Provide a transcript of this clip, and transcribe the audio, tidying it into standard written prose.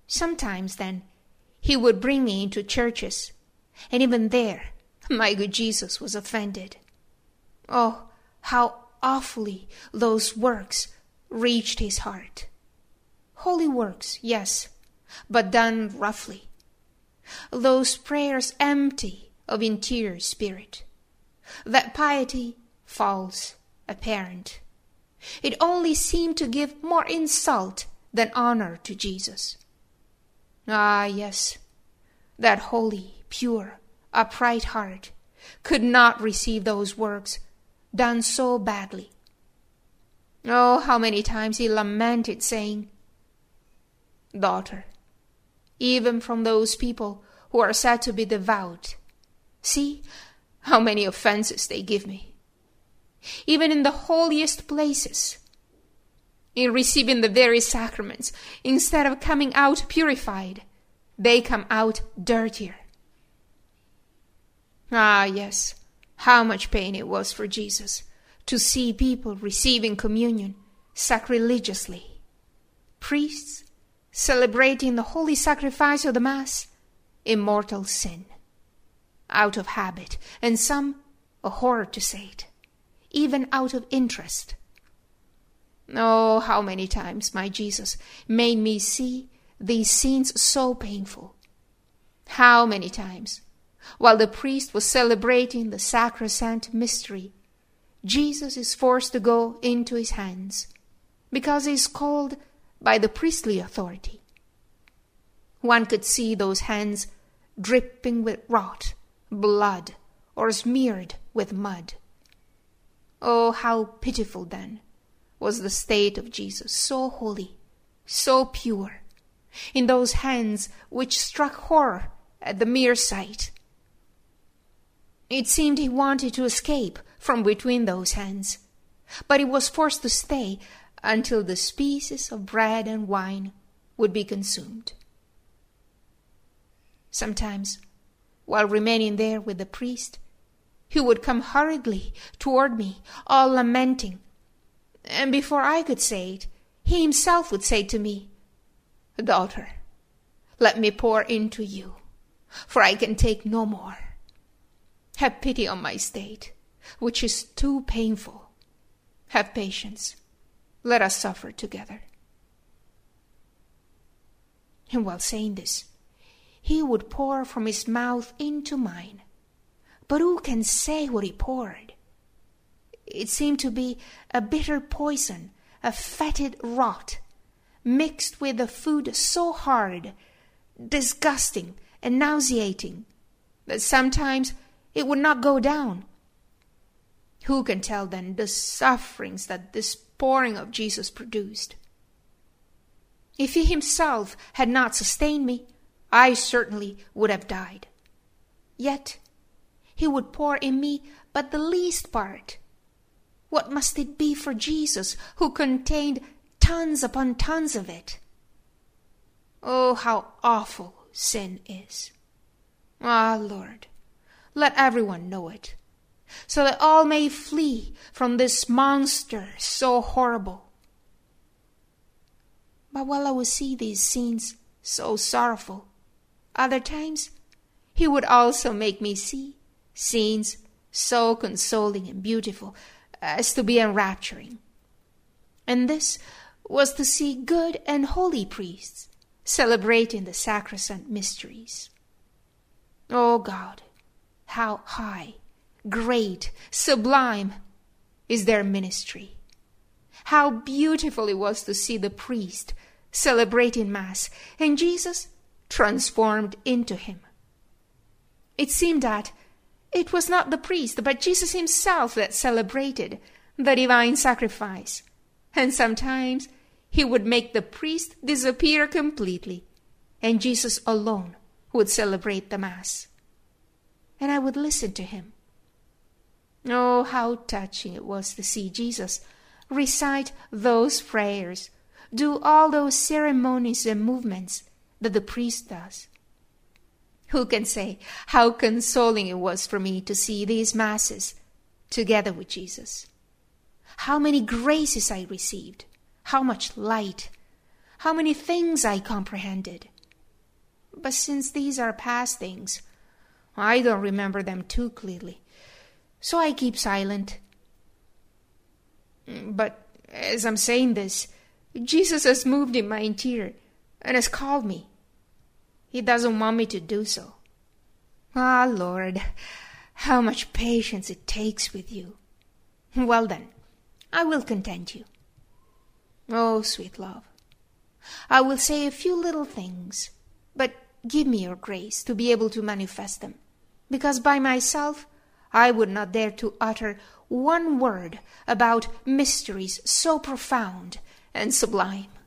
Sometimes, then, he would bring me into churches, and even there, my good Jesus was offended. Oh, how awfully those works reached his heart. Holy works, yes, but done roughly. Those prayers empty of interior spirit. That piety false, apparent. It only seemed to give more insult than honor to Jesus. Ah, yes, that holy, pure, upright heart could not receive those works done so badly. Oh, how many times he lamented, saying, "Daughter, even from those people who are said to be devout, see how many offenses they give me. Even in the holiest places, in receiving the very sacraments, instead of coming out purified, they come out dirtier." Ah, yes, how much pain it was for Jesus to see people receiving communion sacrilegiously. Priests celebrating the holy sacrifice of the Mass in mortal sin, out of habit, and some, a horror to say it, even out of interest. Oh, how many times my Jesus made me see these scenes so painful. How many times, while the priest was celebrating the sacrosanct mystery, Jesus is forced to go into his hands, because he is called by the priestly authority. One could see those hands dripping with rot, blood, or smeared with mud. Oh, how pitiful then was the state of Jesus, so holy, so pure, in those hands which struck horror at the mere sight. It seemed he wanted to escape from between those hands, but he was forced to stay until the species of bread and wine would be consumed. Sometimes, while remaining there with the priest, he would come hurriedly toward me, all lamenting, and before I could say it, he himself would say to me, "Daughter, let me pour into you, for I can take no more. Have pity on my state, which is too painful. Have patience. Let us suffer together." And while saying this, he would pour from his mouth into mine. But who can say what he poured? It seemed to be a bitter poison, a fetid rot, mixed with a food so hard, disgusting, and nauseating, that sometimes it would not go down. Who can tell then the sufferings that this pouring of Jesus produced? If he himself had not sustained me, I certainly would have died. Yet he would pour in me but the least part. What must it be for Jesus, who contained tons upon tons of it? Oh, how awful sin is. Ah, Lord, let everyone know it, so that all may flee from this monster so horrible. But while I would see these scenes so sorrowful, other times he would also make me see scenes so consoling and beautiful as to be enrapturing. And this was to see good and holy priests celebrating the sacrosanct mysteries. Oh God, how high, great, sublime is their ministry. How beautiful it was to see the priest celebrating Mass and Jesus transformed into him. It seemed that it was not the priest, but Jesus himself that celebrated the divine sacrifice, and sometimes he would make the priest disappear completely, and Jesus alone would celebrate the Mass. And I would listen to him. Oh, how touching it was to see Jesus recite those prayers, do all those ceremonies and movements that the priest does. Who can say how consoling it was for me to see these Masses together with Jesus? How many graces I received, how much light, how many things I comprehended, But since these are past things, I don't remember them too clearly, so I keep silent. But as I'm saying this, Jesus has moved in my interior and has called me. He doesn't want me to do so. Ah, Lord, how much patience it takes with you. Well then, I will content you. Oh, sweet love, I will say a few little things, but give me your grace to be able to manifest them, because by myself I would not dare to utter one word about mysteries so profound and sublime.